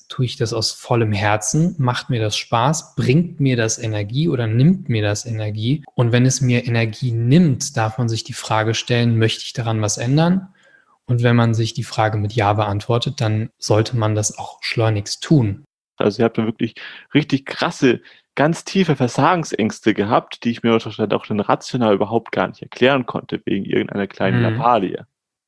Tue ich das aus vollem Herzen? Macht mir das Spaß? Bringt mir das Energie oder nimmt mir das Energie? Und wenn es mir Energie nimmt, darf man sich die Frage stellen, möchte ich daran was ändern? Und wenn man sich die Frage mit Ja beantwortet, dann sollte man das auch schleunigst tun. Also ihr habt da wirklich richtig krasse, ganz tiefe Versagensängste gehabt, die ich mir auch dann rational überhaupt gar nicht erklären konnte, wegen irgendeiner kleinen Mhm. Lappalie.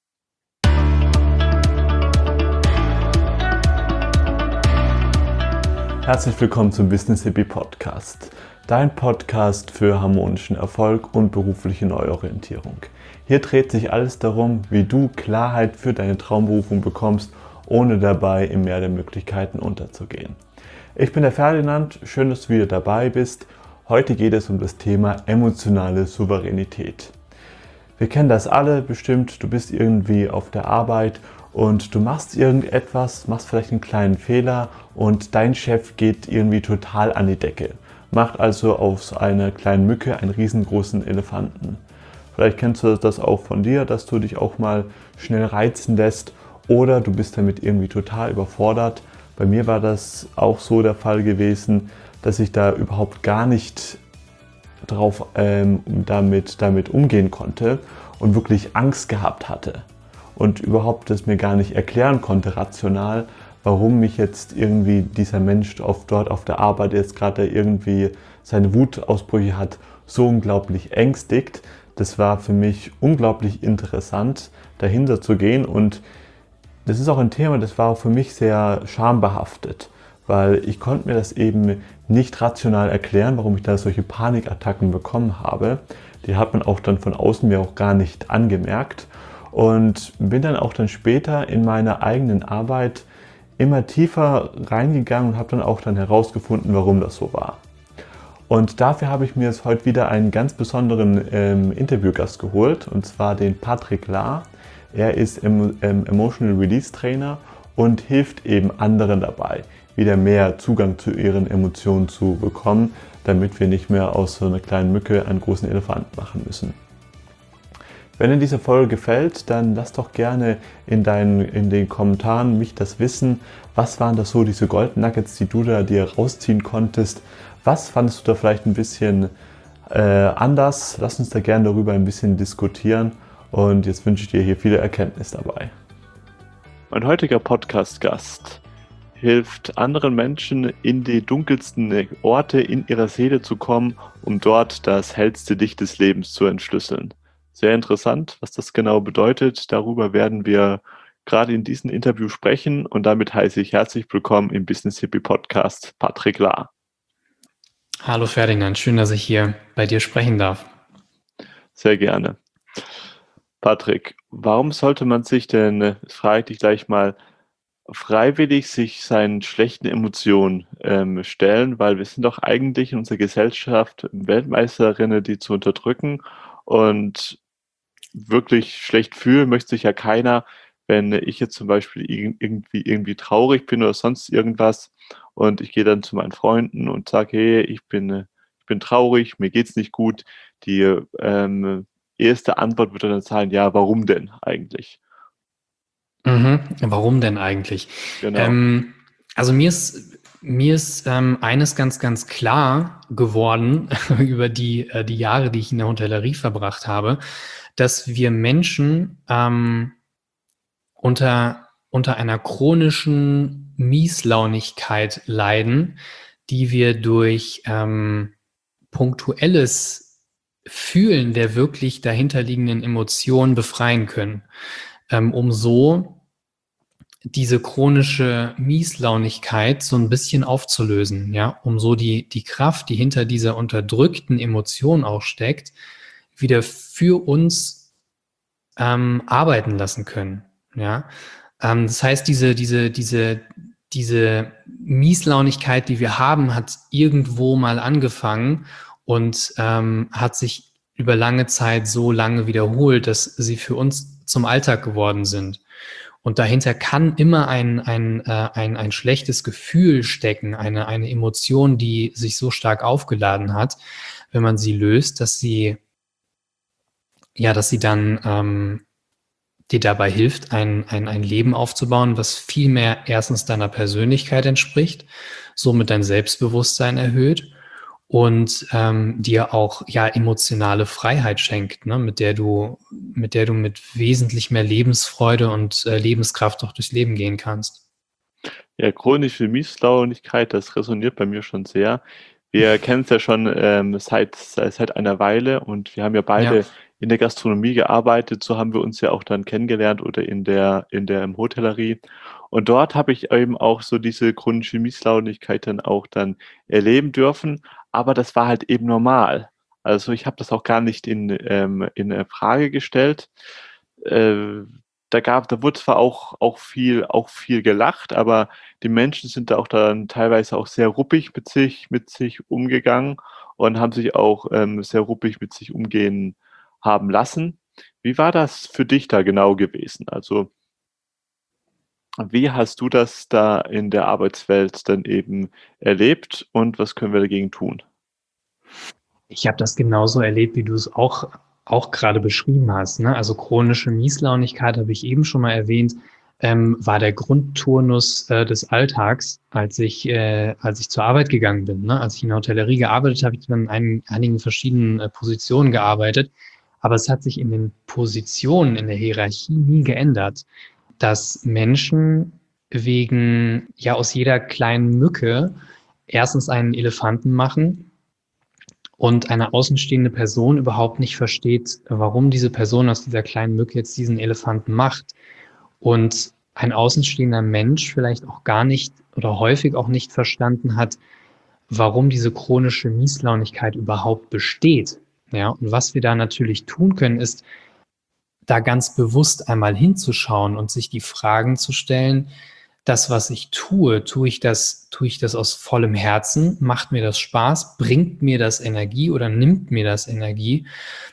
Herzlich willkommen zum Business Hippie Podcast, dein Podcast für harmonischen Erfolg und berufliche Neuorientierung. Hier dreht sich alles darum, wie du Klarheit für deine Traumberufung bekommst, ohne dabei im Meer der Möglichkeiten unterzugehen. Ich bin der Ferdinand, schön, dass du wieder dabei bist. Heute geht es um das Thema emotionale Souveränität. Wir kennen das alle bestimmt, du bist irgendwie auf der Arbeit und du machst irgendetwas, machst vielleicht einen kleinen Fehler und dein Chef geht irgendwie total an die Decke. Macht also aus einer kleinen Mücke einen riesengroßen Elefanten. Vielleicht kennst du das auch von dir, dass du dich auch mal schnell reizen lässt oder du bist damit irgendwie total überfordert. Bei mir war das auch so der Fall gewesen, dass ich da überhaupt gar nicht damit umgehen konnte und wirklich Angst gehabt hatte und überhaupt das mir gar nicht erklären konnte rational, warum mich jetzt irgendwie dieser Mensch dort auf der Arbeit jetzt gerade irgendwie seine Wutausbrüche hat, so unglaublich ängstigt. Das war für mich unglaublich interessant, dahinter zu gehen, und das ist auch ein Thema, das war auch für mich sehr schambehaftet, weil ich konnte mir das eben nicht rational erklären, warum ich da solche Panikattacken bekommen habe. Die hat man auch dann von außen mir auch gar nicht angemerkt, und bin dann auch dann später in meiner eigenen Arbeit immer tiefer reingegangen und habe dann auch dann herausgefunden, warum das so war. Und dafür habe ich mir jetzt heute wieder einen ganz besonderen Interviewgast geholt, und zwar den Patrick Lahr. Er ist Emotional Release Trainer und hilft eben anderen dabei, wieder mehr Zugang zu ihren Emotionen zu bekommen, damit wir nicht mehr aus so einer kleinen Mücke einen großen Elefanten machen müssen. Wenn dir diese Folge gefällt, dann lass doch gerne in den Kommentaren mich das wissen. Was waren das so, diese Gold Nuggets, die du da dir rausziehen konntest? Was fandest du da vielleicht ein bisschen anders? Lass uns da gerne darüber ein bisschen diskutieren. Und jetzt wünsche ich dir hier viele Erkenntnisse dabei. Mein heutiger Podcast-Gast hilft anderen Menschen, in die dunkelsten Orte in ihrer Seele zu kommen, um dort das hellste Licht des Lebens zu entschlüsseln. Sehr interessant, was das genau bedeutet. Darüber werden wir gerade in diesem Interview sprechen, und damit heiße ich herzlich willkommen im Business Hippie Podcast Patrick Lahr. Hallo Ferdinand, schön, dass ich hier bei dir sprechen darf. Sehr gerne. Patrick, warum sollte man sich denn, frage ich dich gleich mal, freiwillig sich seinen schlechten Emotionen stellen? Weil wir sind doch eigentlich in unserer Gesellschaft Weltmeisterinnen, die zu unterdrücken, und wirklich schlecht fühlen möchte sich ja keiner. Wenn ich jetzt zum Beispiel irgendwie traurig bin oder sonst irgendwas und ich gehe dann zu meinen Freunden und sage, hey, ich bin traurig, mir geht's nicht gut. Die erste Antwort wird dann sein, ja, warum denn eigentlich? Warum denn eigentlich? Genau. Also mir ist eines ganz, ganz klar geworden über die Jahre, die ich in der Hotellerie verbracht habe, dass wir Menschen unter einer chronischen Mieslaunigkeit leiden, die wir durch punktuelles Fühlen der wirklich dahinterliegenden Emotionen befreien können, um so diese chronische Mieslaunigkeit so ein bisschen aufzulösen, ja, um so die Kraft, die hinter dieser unterdrückten Emotion auch steckt, wieder für uns arbeiten lassen können, ja. Das heißt, diese Mieslaunigkeit, die wir haben, hat irgendwo mal angefangen und hat sich über lange Zeit so lange wiederholt, dass sie für uns zum Alltag geworden sind. Und dahinter kann immer ein schlechtes Gefühl stecken, eine Emotion, die sich so stark aufgeladen hat, wenn man sie löst, dass sie dann dir dabei hilft, ein Leben aufzubauen, was viel mehr erstens deiner Persönlichkeit entspricht, somit dein Selbstbewusstsein erhöht und dir auch ja emotionale Freiheit schenkt, ne, mit der du mit wesentlich mehr Lebensfreude und Lebenskraft auch durchs Leben gehen kannst. Ja, chronische Miesslaunigkeit, das resoniert bei mir schon sehr. Wir kennen es ja schon seit einer Weile und wir haben ja Ja. beide in der Gastronomie gearbeitet. So haben wir uns ja auch dann kennengelernt oder in der Hotellerie. Und dort habe ich eben auch so diese chronische Miesslaunigkeit dann erleben dürfen. Aber das war halt eben normal. Also ich habe das auch gar nicht in Frage gestellt. Äh, da wurde zwar auch viel gelacht, aber die Menschen sind da auch dann teilweise auch sehr ruppig mit sich umgegangen und haben sich auch sehr ruppig mit sich umgehen haben lassen. Wie war das für dich da genau gewesen? Also, wie hast du das da in der Arbeitswelt dann eben erlebt und was können wir dagegen tun? Ich habe das genauso erlebt, wie du es auch gerade beschrieben hast, ne? Also chronische Mieslaunigkeit habe ich eben schon mal erwähnt, war der Grundturnus des Alltags, als ich zur Arbeit gegangen bin, ne? Als ich in der Hotellerie gearbeitet habe, ich dann in einigen verschiedenen Positionen gearbeitet, aber es hat sich in den Positionen in der Hierarchie nie geändert, dass Menschen aus jeder kleinen Mücke erstens einen Elefanten machen und eine außenstehende Person überhaupt nicht versteht, warum diese Person aus dieser kleinen Mücke jetzt diesen Elefanten macht. Und ein außenstehender Mensch vielleicht auch gar nicht oder häufig auch nicht verstanden hat, warum diese chronische Mieslaunigkeit überhaupt besteht. Ja, und was wir da natürlich tun können, ist, da ganz bewusst einmal hinzuschauen und sich die Fragen zu stellen, das, was ich tue ich das aus vollem Herzen? Macht mir das Spaß? Bringt mir das Energie oder nimmt mir das Energie?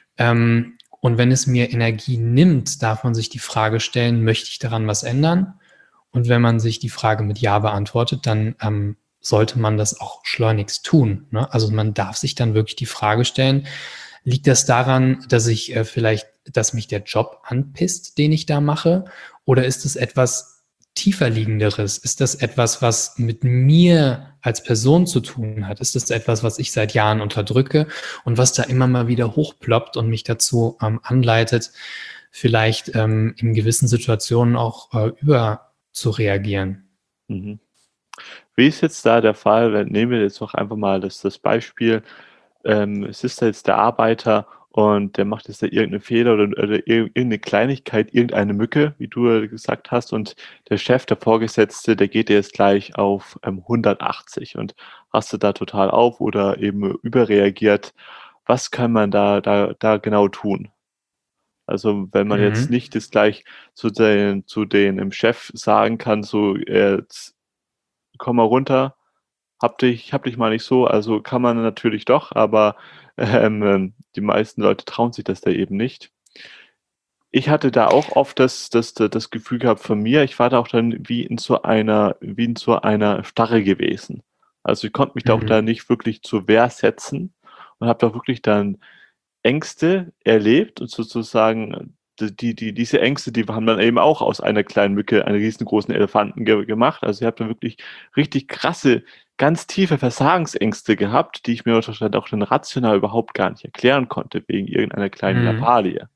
Und wenn es mir Energie nimmt, darf man sich die Frage stellen, möchte ich daran was ändern? Und wenn man sich die Frage mit Ja beantwortet, dann sollte man das auch schleunigst tun, ne? Also man darf sich dann wirklich die Frage stellen, liegt das daran, dass dass mich der Job anpisst, den ich da mache? Oder ist es etwas tiefer liegenderes? Ist das etwas, was mit mir als Person zu tun hat? Ist das etwas, was ich seit Jahren unterdrücke und was da immer mal wieder hochploppt und mich dazu anleitet, vielleicht in gewissen Situationen auch über zu reagieren? Mhm. Wie ist jetzt da der Fall, nehmen wir jetzt noch einfach mal das Beispiel, es ist da jetzt der Arbeiter und der macht jetzt da irgendeinen Fehler oder irgendeine Kleinigkeit, irgendeine Mücke, wie du ja gesagt hast, und der Chef, der Vorgesetzte, der geht dir jetzt gleich auf 180 und rastet da total auf oder eben überreagiert. Was kann man da genau tun? Also, wenn man jetzt Mhm. nicht das gleich zu den Chef sagen kann, so: „Jetzt komm mal runter, hab dich mal nicht so." Also, kann man natürlich doch, aber die meisten Leute trauen sich das da eben nicht. Ich hatte da auch oft das Gefühl gehabt von mir, ich war da auch dann wie in so einer Starre gewesen. Also, ich konnte mich da auch Mhm. da nicht wirklich zur Wehr setzen und habe da wirklich dann Ängste erlebt und sozusagen diese Ängste, die haben dann eben auch aus einer kleinen Mücke einen riesengroßen Elefanten gemacht. Also, ich habe dann wirklich richtig krasse, ganz tiefe Versagensängste gehabt, die ich mir wahrscheinlich auch dann rational überhaupt gar nicht erklären konnte wegen irgendeiner kleinen Mhm. Lappalie.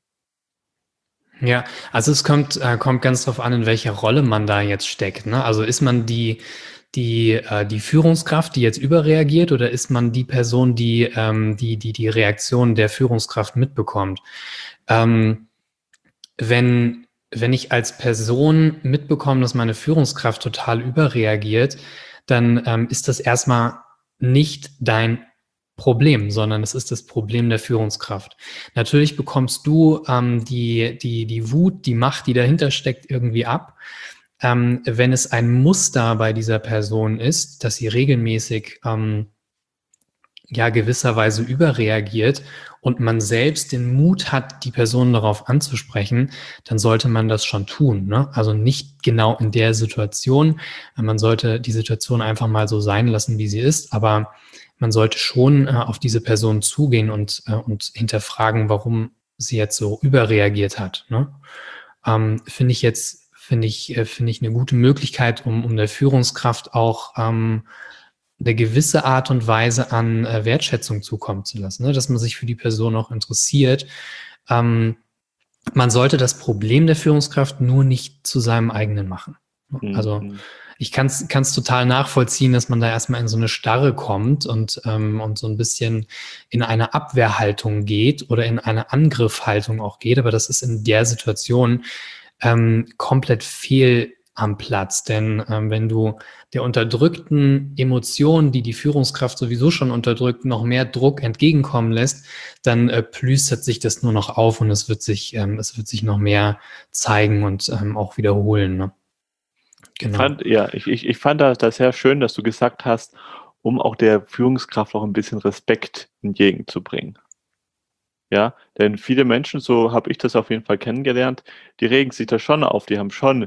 Ja, also es kommt ganz drauf an, in welcher Rolle man da jetzt steckt, ne? Also ist man die Führungskraft, die jetzt überreagiert, oder ist man die Person, die Reaktion der Führungskraft mitbekommt? Ähm, wenn ich als Person mitbekomme, dass meine Führungskraft total überreagiert, dann ist das erstmal nicht dein Problem, sondern es ist das Problem der Führungskraft. Natürlich bekommst du die Wut, die Macht, die dahinter steckt, irgendwie ab. Wenn es ein Muster bei dieser Person ist, dass sie regelmäßig gewisserweise überreagiert und man selbst den Mut hat, die Person darauf anzusprechen, dann sollte man das schon tun, ne? Also nicht genau in der Situation. Man sollte die Situation einfach mal so sein lassen, wie sie ist, aber man sollte schon auf diese Person zugehen und hinterfragen, warum sie jetzt so überreagiert hat, ne? finde ich eine gute Möglichkeit, um der Führungskraft auch eine gewisse Art und Weise an Wertschätzung zukommen zu lassen, ne? Dass man sich für die Person auch interessiert. Man sollte das Problem der Führungskraft nur nicht zu seinem eigenen machen. Also ich kann es total nachvollziehen, dass man da erstmal in so eine Starre kommt und so ein bisschen in eine Abwehrhaltung geht oder in eine Angriffhaltung auch geht. Aber das ist in der Situation komplett fehl am Platz. Denn wenn du der unterdrückten Emotion, die die Führungskraft sowieso schon unterdrückt, noch mehr Druck entgegenkommen lässt, dann plüstert sich das nur noch auf und es wird sich noch mehr zeigen und auch wiederholen. Ne? Genau. Ich fand das sehr schön, dass du gesagt hast, um auch der Führungskraft auch ein bisschen Respekt entgegenzubringen. Ja, denn viele Menschen, so habe ich das auf jeden Fall kennengelernt, die regen sich da schon auf, die haben schon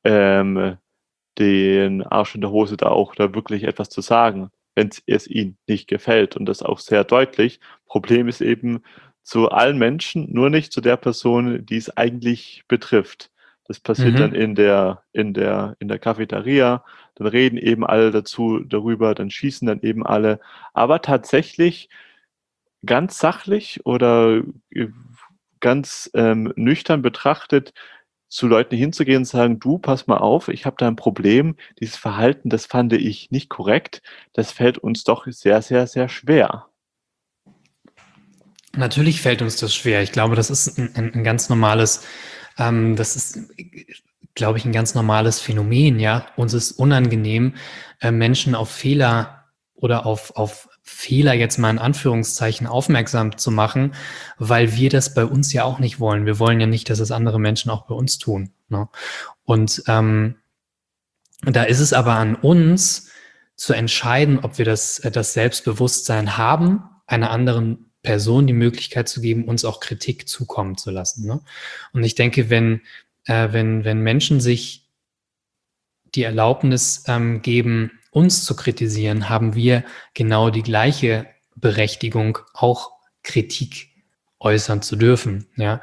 den Arsch in der Hose, da wirklich etwas zu sagen, wenn es ihnen nicht gefällt, und das auch sehr deutlich. Problem ist eben zu allen Menschen, nur nicht zu der Person, die es eigentlich betrifft. Das passiert dann in der Cafeteria, dann reden eben alle darüber, dann schießen dann eben alle. Aber tatsächlich ganz sachlich oder ganz nüchtern betrachtet, zu Leuten hinzugehen und sagen, du, pass mal auf, ich habe da ein Problem, dieses Verhalten, das fand ich nicht korrekt, das fällt uns doch sehr, sehr, sehr schwer. Natürlich fällt uns das schwer. Ich glaube, das ist ein ganz normales, das ist, glaube ich, ein ganz normales Phänomen, ja. Uns ist unangenehm, Menschen auf Fehler oder auf Fehler jetzt mal in Anführungszeichen aufmerksam zu machen, weil wir das bei uns ja auch nicht wollen. Wir wollen ja nicht, dass es andere Menschen auch bei uns tun. Ne? Und da ist es aber an uns zu entscheiden, ob wir das Selbstbewusstsein haben, einer anderen Person die Möglichkeit zu geben, uns auch Kritik zukommen zu lassen. Ne? Und ich denke, wenn Menschen sich die Erlaubnis geben, uns zu kritisieren, haben wir genau die gleiche Berechtigung, auch Kritik äußern zu dürfen. Ja?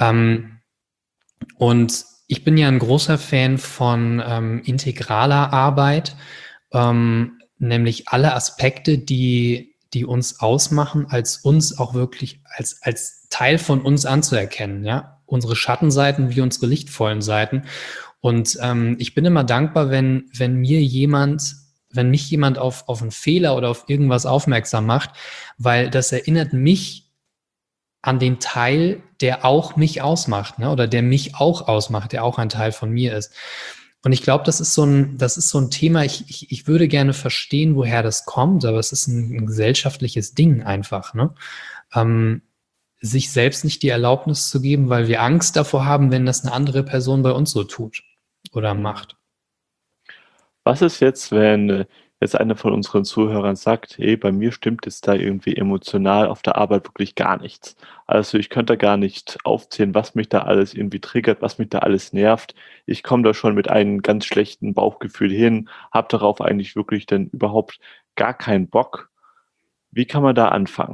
Und ich bin ja ein großer Fan von integraler Arbeit, nämlich alle Aspekte, die uns ausmachen, als uns auch wirklich als Teil von uns anzuerkennen. Ja? Unsere Schattenseiten wie unsere lichtvollen Seiten. Und ich bin immer dankbar, wenn mich jemand auf einen Fehler oder auf irgendwas aufmerksam macht, weil das erinnert mich an den Teil, der auch mich ausmacht, ne? Oder der mich auch ausmacht, der auch ein Teil von mir ist. Und ich glaube, das ist so ein Thema, ich würde gerne verstehen, woher das kommt, aber es ist ein gesellschaftliches Ding einfach, ne? Sich selbst nicht die Erlaubnis zu geben, weil wir Angst davor haben, wenn das eine andere Person bei uns so tut oder macht. Was ist jetzt, wenn jetzt einer von unseren Zuhörern sagt, hey, bei mir stimmt es da irgendwie emotional auf der Arbeit wirklich gar nichts. Also ich könnte da gar nicht aufzählen, was mich da alles irgendwie triggert, was mich da alles nervt. Ich komme da schon mit einem ganz schlechten Bauchgefühl hin, habe darauf eigentlich wirklich dann überhaupt gar keinen Bock. Wie kann man da anfangen?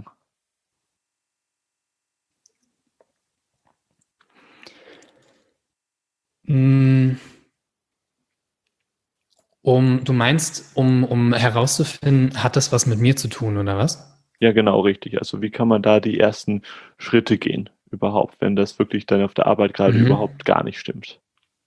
Du meinst, um herauszufinden, hat das was mit mir zu tun, oder was? Ja, genau, richtig. Also wie kann man da die ersten Schritte gehen überhaupt, wenn das wirklich dann auf der Arbeit gerade überhaupt gar nicht stimmt?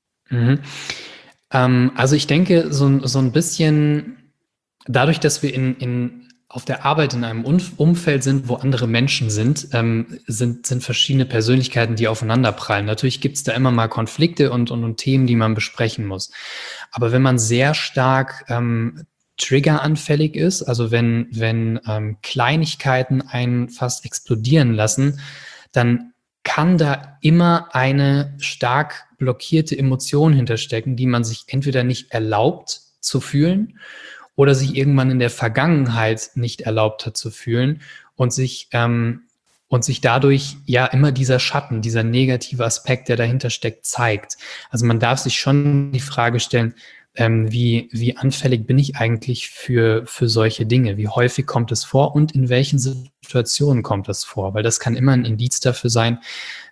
Also ich denke, so ein bisschen dadurch, dass wir auf der Arbeit in einem Umfeld sind, wo andere Menschen sind, sind verschiedene Persönlichkeiten, die aufeinanderprallen. Natürlich gibt es da immer mal Konflikte und Themen, die man besprechen muss. Aber wenn man sehr stark triggeranfällig ist, also wenn Kleinigkeiten einen fast explodieren lassen, dann kann da immer eine stark blockierte Emotion hinterstecken, die man sich entweder nicht erlaubt zu fühlen oder sich irgendwann in der Vergangenheit nicht erlaubt hat zu fühlen und sich dadurch ja immer dieser Schatten, dieser negative Aspekt, der dahinter steckt, zeigt. Also man darf sich schon die Frage stellen, wie anfällig bin ich eigentlich für solche Dinge? Wie häufig kommt es vor und in welchen Situationen kommt es vor? Weil das kann immer ein Indiz dafür sein,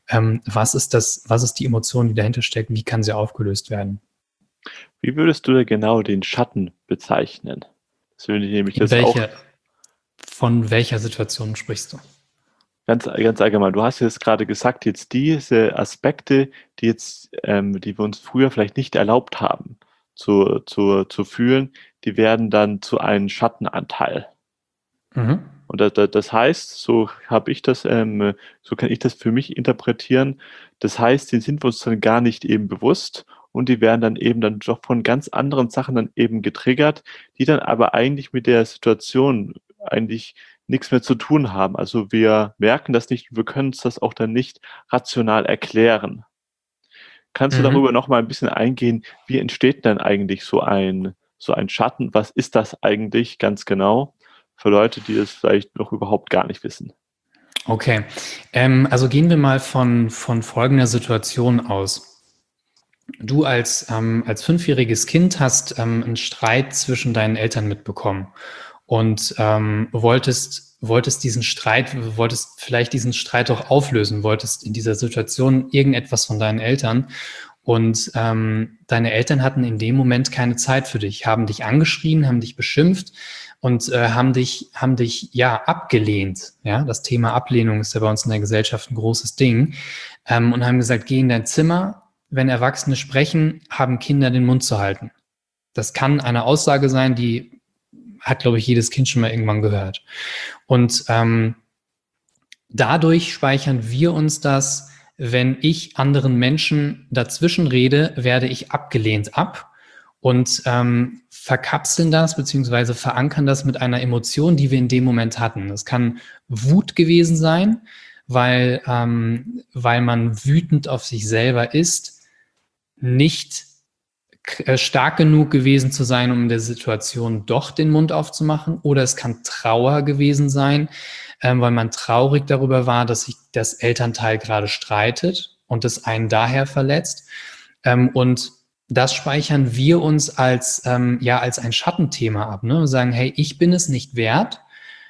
Was ist die Emotion, die dahinter steckt? Wie kann sie aufgelöst werden? Wie würdest du da genau den Schatten bezeichnen? Das würde ich nämlich das auch Von welcher Situation sprichst du? ganz allgemein. Du hast jetzt gerade gesagt, jetzt diese Aspekte, die wir uns früher vielleicht nicht erlaubt haben zu fühlen, die werden dann zu einem Schattenanteil. Mhm. Und das heißt, so kann ich das für mich interpretieren. Das heißt, die sind wir uns dann gar nicht eben bewusst und die werden dann eben dann doch von ganz anderen Sachen dann eben getriggert, die dann aber eigentlich mit der Situation eigentlich nichts mehr zu tun haben. Also wir merken das nicht, wir können uns das auch dann nicht rational erklären. Kannst du darüber noch mal ein bisschen eingehen, wie entsteht denn eigentlich so ein Schatten? Was ist das eigentlich ganz genau für Leute, die das vielleicht noch überhaupt gar nicht wissen? Okay, also gehen wir mal von folgender Situation aus. Du als 5-jähriges Kind hast einen Streit zwischen deinen Eltern mitbekommen und wolltest vielleicht diesen Streit auch auflösen, wolltest in dieser Situation irgendetwas von deinen Eltern und deine Eltern hatten in dem Moment keine Zeit für dich, haben dich angeschrien, haben dich beschimpft und haben dich ja abgelehnt. Ja, das Thema Ablehnung ist ja bei uns in der Gesellschaft ein großes Ding und haben gesagt, geh in dein Zimmer. Wenn Erwachsene sprechen, haben Kinder den Mund zu halten. Das kann eine Aussage sein, die hat, glaube ich, jedes Kind schon mal irgendwann gehört. Und dadurch speichern wir uns das, wenn ich anderen Menschen dazwischen rede, werde ich abgelehnt ab und verkapseln das beziehungsweise verankern das mit einer Emotion, die wir in dem Moment hatten. Das kann Wut gewesen sein, weil man wütend auf sich selber ist, nicht stark genug gewesen zu sein, um in der Situation doch den Mund aufzumachen. Oder es kann Trauer gewesen sein, weil man traurig darüber war, dass sich das Elternteil gerade streitet und es einen daher verletzt. Und das speichern wir uns als ein Schattenthema ab. Ne? Wir sagen, hey, ich bin es nicht wert.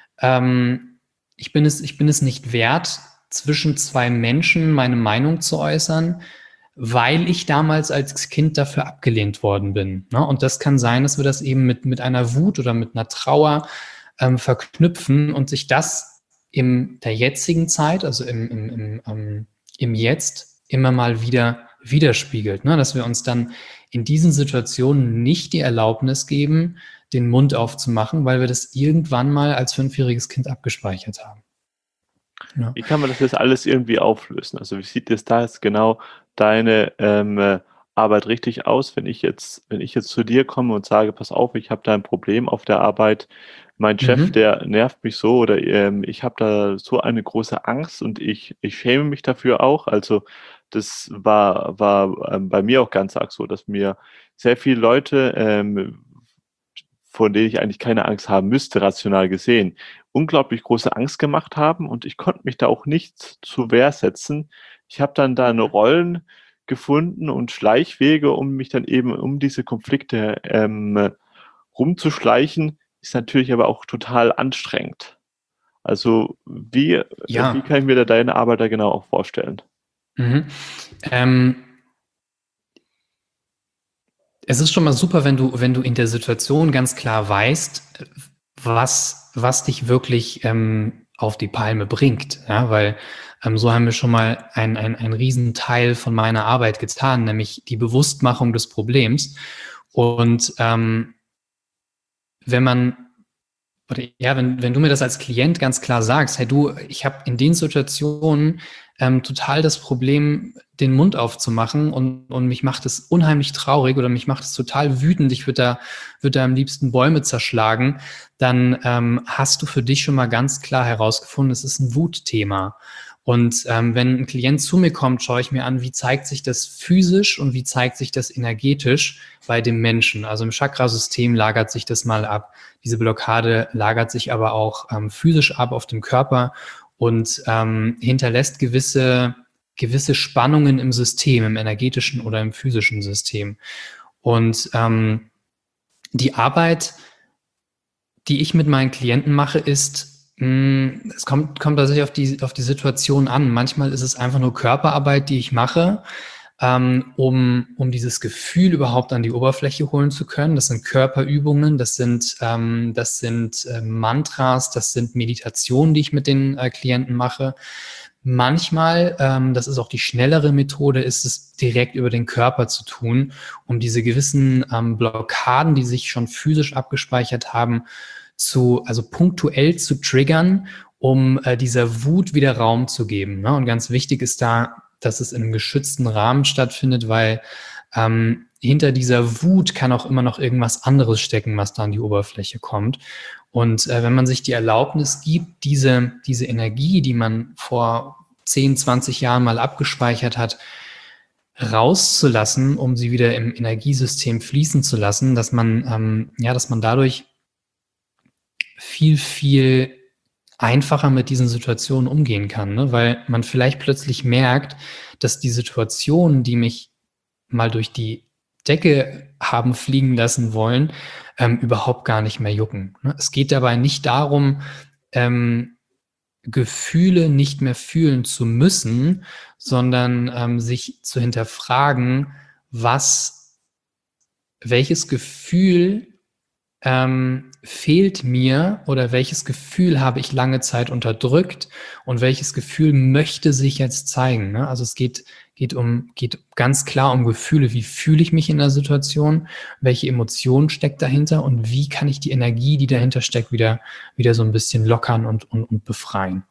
Ich bin es nicht wert, zwischen zwei Menschen meine Meinung zu äußern, weil ich damals als Kind dafür abgelehnt worden bin. Ne? Und das kann sein, dass wir das eben mit einer Wut oder mit einer Trauer verknüpfen und sich das in der jetzigen Zeit, also im Jetzt, immer mal wieder widerspiegelt. Ne? Dass wir uns dann in diesen Situationen nicht die Erlaubnis geben, den Mund aufzumachen, weil wir das irgendwann mal als 5-jähriges Kind abgespeichert haben. Ja. Wie kann man das jetzt alles irgendwie auflösen? Also wie sieht jetzt da jetzt genau deine Arbeit richtig aus, wenn ich jetzt zu dir komme und sage, pass auf, ich habe da ein Problem auf der Arbeit, mein Chef, der nervt mich so oder ich habe da so eine große Angst und ich schäme mich dafür auch. Also das war bei mir auch ganz arg so, dass mir sehr viele Leute, von denen ich eigentlich keine Angst haben müsste, rational gesehen, unglaublich große Angst gemacht haben und ich konnte mich da auch nicht zur Wehr setzen. Ich habe dann da Rollen gefunden und Schleichwege, um mich dann eben um diese Konflikte rumzuschleichen, ist natürlich aber auch total anstrengend. Also wie kann ich mir da deine Arbeit da genau auch vorstellen? Es ist schon mal super, wenn du in der Situation ganz klar weißt, was dich wirklich auf die Palme bringt. Ja? Weil so haben wir schon mal einen Riesenteil von meiner Arbeit getan, nämlich die Bewusstmachung des Problems. Und wenn du mir das als Klient ganz klar sagst, hey du, ich habe in den Situationen total das Problem, den Mund aufzumachen und mich macht es unheimlich traurig oder mich macht es total wütend, ich würde da am liebsten Bäume zerschlagen, dann hast du für dich schon mal ganz klar herausgefunden, es ist ein Wutthema. Und wenn ein Klient zu mir kommt, schaue ich mir an, wie zeigt sich das physisch und wie zeigt sich das energetisch bei dem Menschen. Also im Chakrasystem lagert sich das mal ab. Diese Blockade lagert sich aber auch physisch ab auf dem Körper und hinterlässt gewisse Spannungen im System, im energetischen oder im physischen System. Und die Arbeit, die ich mit meinen Klienten mache, ist Es kommt tatsächlich auf die Situation an. Manchmal ist es einfach nur Körperarbeit, die ich mache, um dieses Gefühl überhaupt an die Oberfläche holen zu können. Das sind Körperübungen, das sind Mantras, das sind Meditationen, die ich mit den Klienten mache. Manchmal, das ist auch die schnellere Methode, ist es direkt über den Körper zu tun, um diese gewissen Blockaden, die sich schon physisch abgespeichert haben, also punktuell zu triggern, um dieser Wut wieder Raum zu geben. Ne? Und ganz wichtig ist da, dass es in einem geschützten Rahmen stattfindet, weil hinter dieser Wut kann auch immer noch irgendwas anderes stecken, was da an die Oberfläche kommt. Und wenn man sich die Erlaubnis gibt, diese Energie, die man vor 10, 20 Jahren mal abgespeichert hat, rauszulassen, um sie wieder im Energiesystem fließen zu lassen, dass man dadurch viel, viel einfacher mit diesen Situationen umgehen kann, ne? Weil man vielleicht plötzlich merkt, dass die Situationen, die mich mal durch die Decke haben fliegen lassen wollen, überhaupt gar nicht mehr jucken. Ne? Es geht dabei nicht darum, Gefühle nicht mehr fühlen zu müssen, sondern sich zu hinterfragen, welches Gefühl fehlt mir oder welches Gefühl habe ich lange Zeit unterdrückt und welches Gefühl möchte sich jetzt zeigen. Ne? Also es geht ganz klar um Gefühle. Wie fühle ich mich in der Situation? Welche Emotion steckt dahinter? Und wie kann ich die Energie, die dahinter steckt, wieder so ein bisschen lockern und befreien?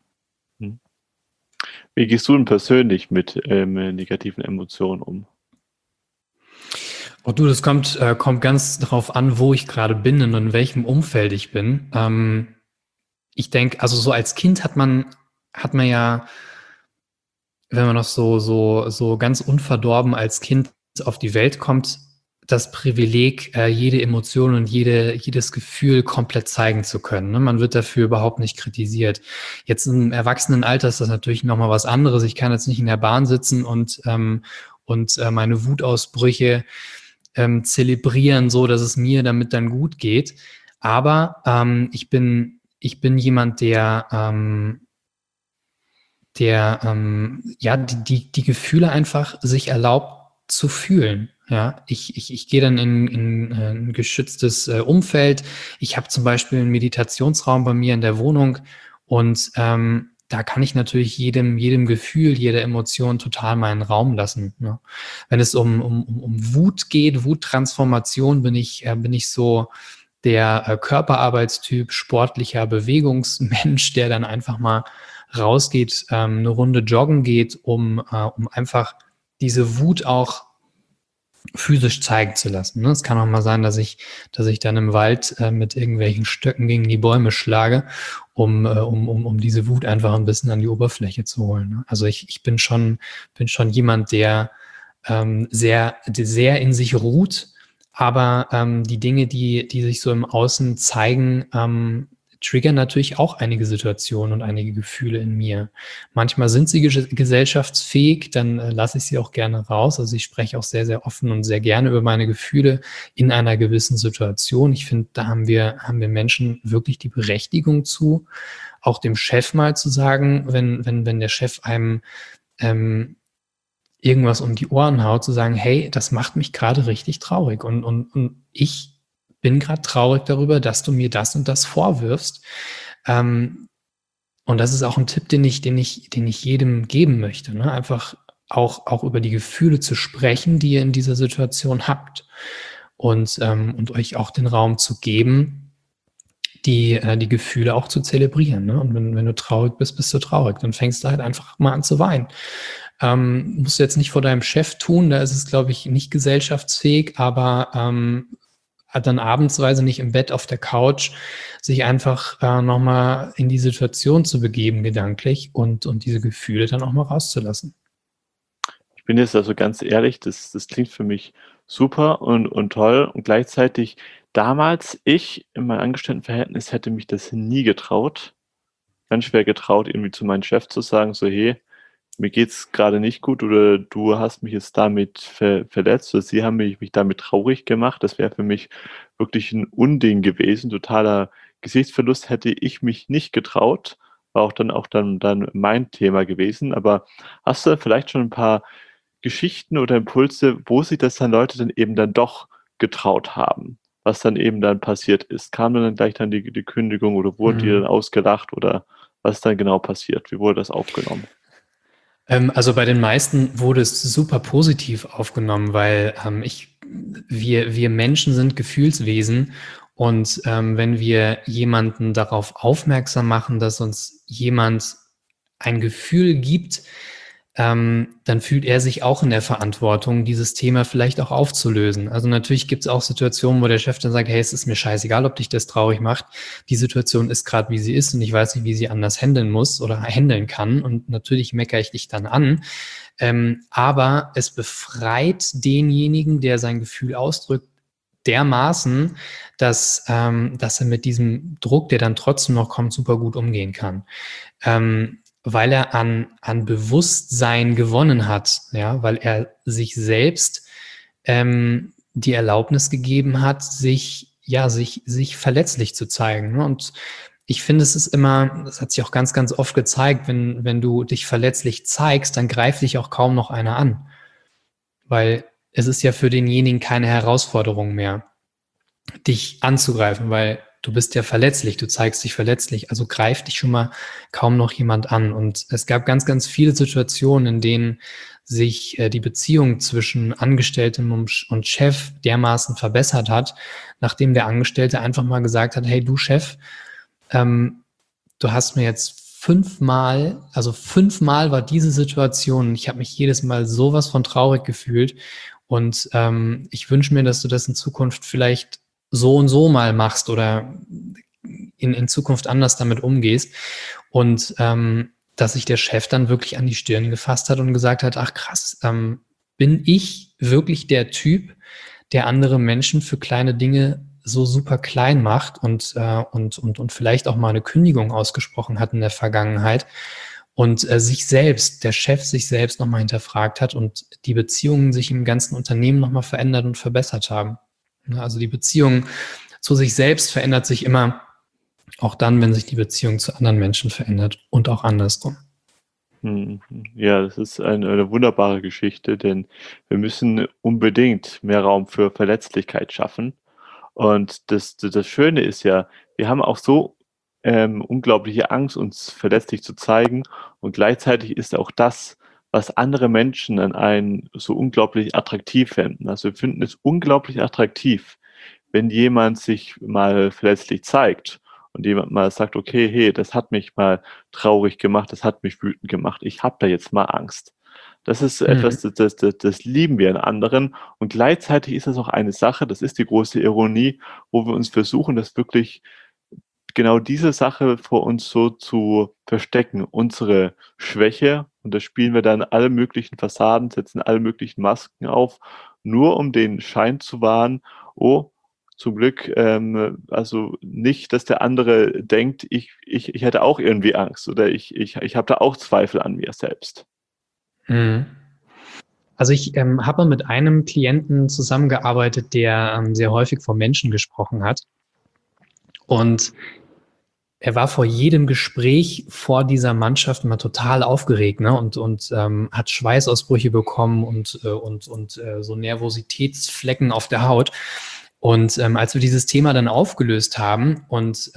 Wie gehst du denn persönlich mit negativen Emotionen um? Oh du, das kommt ganz darauf an, wo ich gerade bin und in welchem Umfeld ich bin. Ich denke, also so als Kind hat man ja, wenn man noch so ganz unverdorben als Kind auf die Welt kommt, das Privileg, jede Emotion und jedes Gefühl komplett zeigen zu können. Ne? Man wird dafür überhaupt nicht kritisiert. Jetzt im Erwachsenenalter ist das natürlich nochmal was anderes. Ich kann jetzt nicht in der Bahn sitzen und meine Wutausbrüche zelebrieren, so dass es mir damit dann gut geht. Aber ich bin jemand, der die Gefühle einfach sich erlaubt zu fühlen. Ja, ich gehe dann in ein geschütztes Umfeld. Ich habe zum Beispiel einen Meditationsraum bei mir in der Wohnung und da kann ich natürlich jedem Gefühl, jeder Emotion total meinen Raum lassen. Ne? Wenn es um Wut geht, Wuttransformation, bin ich so der Körperarbeitstyp, sportlicher Bewegungsmensch, der dann einfach mal rausgeht, eine Runde joggen geht, um einfach diese Wut auch physisch zeigen zu lassen. Ne? Es kann auch mal sein, dass ich dann im Wald mit irgendwelchen Stöcken gegen die Bäume schlage, um diese Wut einfach ein bisschen an die Oberfläche zu holen. Ne? Also ich bin schon jemand, der sehr in sich ruht, aber die Dinge, die sich so im Außen zeigen, triggern natürlich auch einige Situationen und einige Gefühle in mir. Manchmal sind sie gesellschaftsfähig, dann lasse ich sie auch gerne raus. Also ich spreche auch sehr, sehr offen und sehr gerne über meine Gefühle in einer gewissen Situation. Ich finde, da haben wir Menschen wirklich die Berechtigung zu, auch dem Chef mal zu sagen, wenn der Chef einem irgendwas um die Ohren haut, zu sagen, hey, das macht mich gerade richtig traurig und ich bin gerade traurig darüber, dass du mir das und das vorwirfst. Und das ist auch ein Tipp, den ich jedem geben möchte. Ne? Einfach auch über die Gefühle zu sprechen, die ihr in dieser Situation habt. Und euch auch den Raum zu geben, die Gefühle auch zu zelebrieren. Ne? Und wenn du traurig bist, bist du traurig. Dann fängst du halt einfach mal an zu weinen. Musst du jetzt nicht vor deinem Chef tun, da ist es, glaube ich, nicht gesellschaftsfähig, aber dann abendsweise nicht im Bett auf der Couch, sich einfach nochmal in die Situation zu begeben, gedanklich, und diese Gefühle dann auch mal rauszulassen. Ich bin jetzt also ganz ehrlich, das klingt für mich super und toll und gleichzeitig damals, ich in meinem Angestelltenverhältnis hätte mich das nie getraut, ganz schwer getraut, irgendwie zu meinem Chef zu sagen, so, hey, mir geht's gerade nicht gut oder du hast mich jetzt damit verletzt oder sie haben mich damit traurig gemacht. Das wäre für mich wirklich ein Unding gewesen, totaler Gesichtsverlust hätte ich mich nicht getraut. War auch dann mein Thema gewesen. Aber hast du vielleicht schon ein paar Geschichten oder Impulse, wo sich das dann Leute dann eben dann doch getraut haben? Was dann eben dann passiert ist? Kam dann gleich dann die Kündigung oder wurde die dann Mhm. ausgelacht oder was ist dann genau passiert? Wie wurde das aufgenommen? Also bei den meisten wurde es super positiv aufgenommen, weil wir Menschen sind Gefühlswesen und wenn wir jemanden darauf aufmerksam machen, dass uns jemand ein Gefühl gibt, dann fühlt er sich auch in der Verantwortung, dieses Thema vielleicht auch aufzulösen. Also natürlich gibt es auch Situationen, wo der Chef dann sagt, hey, es ist mir scheißegal, ob dich das traurig macht. Die Situation ist gerade, wie sie ist und ich weiß nicht, wie sie anders handeln muss oder handeln kann. Und natürlich meckere ich dich dann an. Aber es befreit denjenigen, der sein Gefühl ausdrückt, dermaßen, dass er mit diesem Druck, der dann trotzdem noch kommt, super gut umgehen kann. Weil er an Bewusstsein gewonnen hat, ja, weil er sich selbst die Erlaubnis gegeben hat, sich verletzlich zu zeigen. Ne? Und ich finde, es ist immer, das hat sich auch ganz, ganz oft gezeigt, wenn du dich verletzlich zeigst, dann greift dich auch kaum noch einer an. Weil es ist ja für denjenigen keine Herausforderung mehr, dich anzugreifen, weil du bist ja verletzlich, du zeigst dich verletzlich, also greift dich schon mal kaum noch jemand an. Und es gab ganz, ganz viele Situationen, in denen sich die Beziehung zwischen Angestelltem und Chef dermaßen verbessert hat, nachdem der Angestellte einfach mal gesagt hat, hey du Chef, du hast mir jetzt fünfmal war diese Situation, ich habe mich jedes Mal sowas von traurig gefühlt und ich wünsche mir, dass du das in Zukunft vielleicht so und so mal machst oder in Zukunft anders damit umgehst. Und dass sich der Chef dann wirklich an die Stirn gefasst hat und gesagt hat, ach krass, bin ich wirklich der Typ, der andere Menschen für kleine Dinge so super klein macht und vielleicht auch mal eine Kündigung ausgesprochen hat in der Vergangenheit und der Chef sich selbst nochmal hinterfragt hat und die Beziehungen sich im ganzen Unternehmen nochmal verändert und verbessert haben. Also die Beziehung zu sich selbst verändert sich immer, auch dann, wenn sich die Beziehung zu anderen Menschen verändert und auch andersrum. Ja, das ist eine wunderbare Geschichte, denn wir müssen unbedingt mehr Raum für Verletzlichkeit schaffen. Und das Schöne ist ja, wir haben auch so unglaubliche Angst, uns verletzlich zu zeigen. Und gleichzeitig ist auch das, was andere Menschen an einen so unglaublich attraktiv finden. Also wir finden es unglaublich attraktiv, wenn jemand sich mal verletzlich zeigt und jemand mal sagt, okay, hey, das hat mich mal traurig gemacht, das hat mich wütend gemacht, ich habe da jetzt mal Angst. Das ist etwas, das lieben wir an anderen und gleichzeitig ist das auch eine Sache, das ist die große Ironie, wo wir uns versuchen, das wirklich genau diese Sache vor uns so zu verstecken, unsere Schwäche, und da spielen wir dann alle möglichen Fassaden, setzen alle möglichen Masken auf, nur um den Schein zu wahren, oh, zum Glück, also nicht, dass der andere denkt, ich hätte auch irgendwie Angst oder ich habe da auch Zweifel an mir selbst. Also ich habe mal mit einem Klienten zusammengearbeitet, der sehr häufig vor Menschen gesprochen hat. Und er war vor jedem Gespräch vor dieser Mannschaft immer total aufgeregt, ne? Und hat Schweißausbrüche bekommen und so Nervositätsflecken auf der Haut. Und als wir dieses Thema dann aufgelöst haben und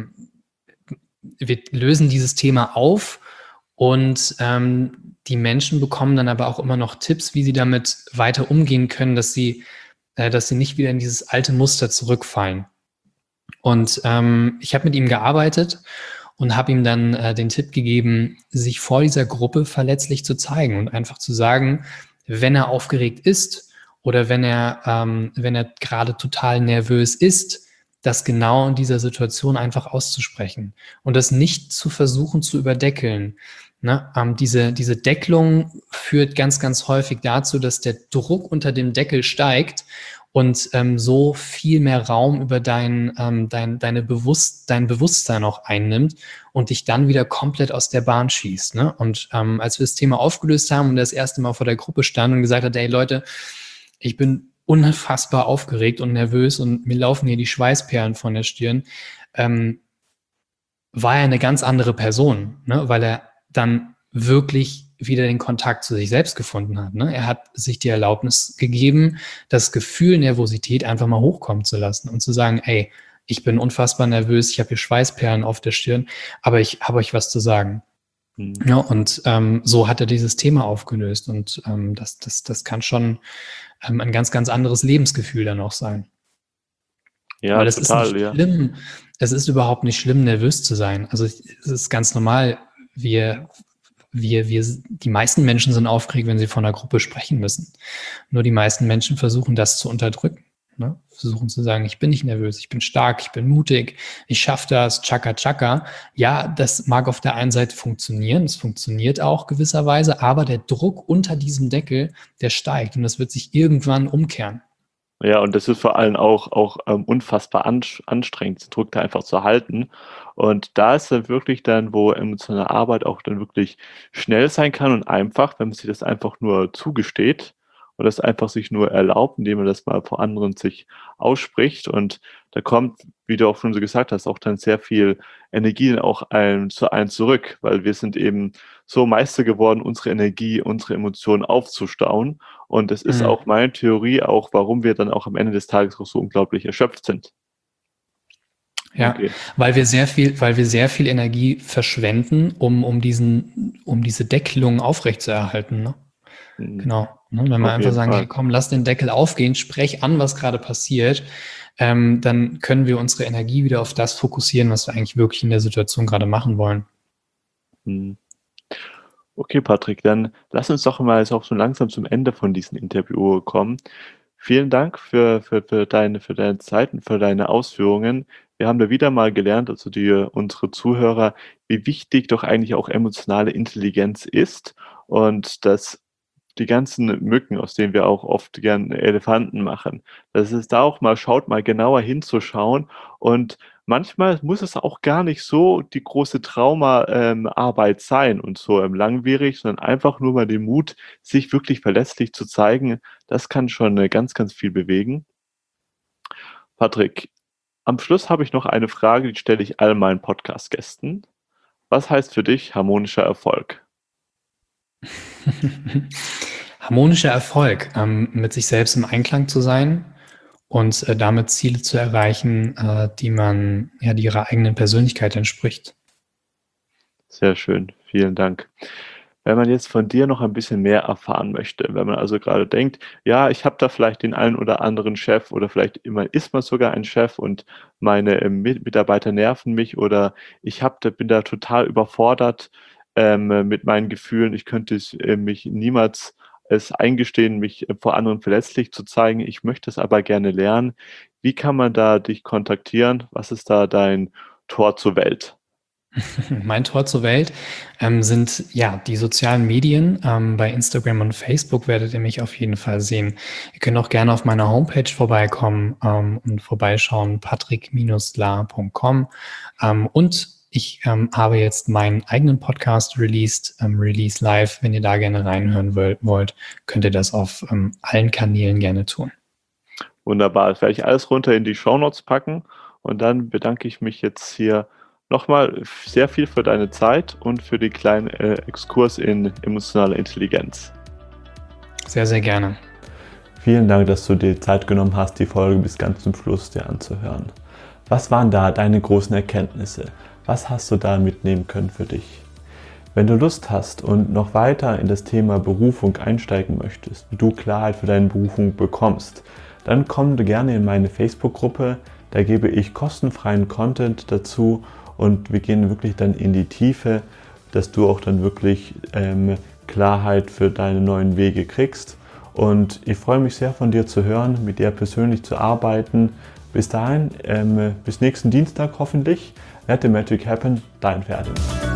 wir lösen dieses Thema auf und die Menschen bekommen dann aber auch immer noch Tipps, wie sie damit weiter umgehen können, dass sie nicht wieder in dieses alte Muster zurückfallen. Und ich habe mit ihm gearbeitet und habe ihm dann den Tipp gegeben, sich vor dieser Gruppe verletzlich zu zeigen und einfach zu sagen, wenn er aufgeregt ist oder wenn er gerade total nervös ist, das genau in dieser Situation einfach auszusprechen und das nicht zu versuchen zu überdeckeln. Ne? Diese Deckelung führt ganz, ganz häufig dazu, dass der Druck unter dem Deckel steigt und so viel mehr Raum über dein Bewusstsein auch einnimmt und dich dann wieder komplett aus der Bahn schießt. Ne? Und als wir das Thema aufgelöst haben und er das erste Mal vor der Gruppe stand und gesagt hat, hey Leute, ich bin unfassbar aufgeregt und nervös und mir laufen hier die Schweißperlen von der Stirn, war er eine ganz andere Person, ne? Weil er dann wirklich wieder den Kontakt zu sich selbst gefunden hat. Ne? Er hat sich die Erlaubnis gegeben, das Gefühl Nervosität einfach mal hochkommen zu lassen und zu sagen, ey, ich bin unfassbar nervös, ich habe hier Schweißperlen auf der Stirn, aber ich habe euch was zu sagen. Ja, und so hat er dieses Thema aufgelöst und das kann schon ein ganz, ganz anderes Lebensgefühl dann auch sein. Ja, Weil es total, ist nicht ja. schlimm, es ist überhaupt nicht schlimm, nervös zu sein. Also es ist ganz normal, die meisten Menschen sind aufgeregt, wenn sie vor einer Gruppe sprechen müssen. Nur die meisten Menschen versuchen, das zu unterdrücken. Ne? Versuchen zu sagen, ich bin nicht nervös, ich bin stark, ich bin mutig, ich schaffe das, tschakka, tschakka. Ja, das mag auf der einen Seite funktionieren, es funktioniert auch gewisserweise, aber der Druck unter diesem Deckel, der steigt und das wird sich irgendwann umkehren. Ja, und das ist vor allem auch unfassbar anstrengend, den Druck da einfach zu halten. Und da ist dann wirklich dann, wo emotionale Arbeit auch dann wirklich schnell sein kann und einfach, wenn man sich das einfach nur zugesteht und das einfach sich nur erlaubt, indem man das mal vor anderen sich ausspricht. Und da kommt, wie du auch schon so gesagt hast, auch dann sehr viel Energie dann auch zu einem zurück, weil wir sind eben so Meister geworden, unsere Energie, unsere Emotionen aufzustauen. Und es ist auch meine Theorie, auch warum wir dann auch am Ende des Tages auch so unglaublich erschöpft sind. Ja, Okay. weil wir sehr viel Energie verschwenden, um diese Deckelung aufrechtzuerhalten. Ne? Genau. Ne? Wenn wir Auf einfach jeden sagen, Fall. hey, komm, lass den Deckel aufgehen, sprech an, was gerade passiert, dann können wir unsere Energie wieder auf das fokussieren, was wir eigentlich wirklich in der Situation gerade machen wollen. Okay, Patrick, dann lass uns doch mal jetzt auch so langsam zum Ende von diesem Interview kommen. Vielen Dank für deine Zeit und für deine Ausführungen. Wir haben da wieder mal gelernt, also unsere Zuhörer, wie wichtig doch eigentlich auch emotionale Intelligenz ist und dass die ganzen Mücken, aus denen wir auch oft gern Elefanten machen, dass es da auch mal schaut, mal genauer hinzuschauen und manchmal muss es auch gar nicht so die große Arbeit sein und so langwierig, sondern einfach nur mal den Mut, sich wirklich verletzlich zu zeigen. Das kann schon ganz, ganz viel bewegen. Patrick, am Schluss habe ich noch eine Frage, die stelle ich all meinen Podcast-Gästen. Was heißt für dich harmonischer Erfolg? Harmonischer Erfolg, mit sich selbst im Einklang zu sein und damit Ziele zu erreichen, die ihrer eigenen Persönlichkeit entspricht. Sehr schön, vielen Dank. Wenn man jetzt von dir noch ein bisschen mehr erfahren möchte, wenn man also gerade denkt, ja, ich habe da vielleicht den einen oder anderen Chef oder vielleicht ist man sogar ein Chef und meine Mitarbeiter nerven mich oder bin da total überfordert mit meinen Gefühlen. Ich könnte mich niemals eingestehen, mich vor anderen verletzlich zu zeigen. Ich möchte es aber gerne lernen. Wie kann man da dich kontaktieren? Was ist da dein Tor zur Welt? Mein Tor zur Welt sind die sozialen Medien. Bei Instagram und Facebook werdet ihr mich auf jeden Fall sehen. Ihr könnt auch gerne auf meiner Homepage vorbeikommen und vorbeischauen, patrick-la.com. Und ich habe jetzt meinen eigenen Podcast released, Release Live. Wenn ihr da gerne reinhören wollt, könnt ihr das auf allen Kanälen gerne tun. Wunderbar, das werde ich alles runter in die Shownotes packen und dann bedanke ich mich jetzt hier nochmal sehr viel für deine Zeit und für den kleinen Exkurs in emotionale Intelligenz. Sehr, sehr gerne. Vielen Dank, dass du dir Zeit genommen hast, die Folge bis ganz zum Schluss dir anzuhören. Was waren da deine großen Erkenntnisse? Was hast du da mitnehmen können für dich? Wenn du Lust hast und noch weiter in das Thema Berufung einsteigen möchtest, wie du Klarheit für deine Berufung bekommst, dann komm gerne in meine Facebook-Gruppe. Da gebe ich kostenfreien Content dazu und wir gehen wirklich dann in die Tiefe, dass du auch dann wirklich Klarheit für deine neuen Wege kriegst. Und ich freue mich sehr von dir zu hören, mit dir persönlich zu arbeiten. Bis dahin, bis nächsten Dienstag hoffentlich. Let the Magic Happen, dein Ferdinand.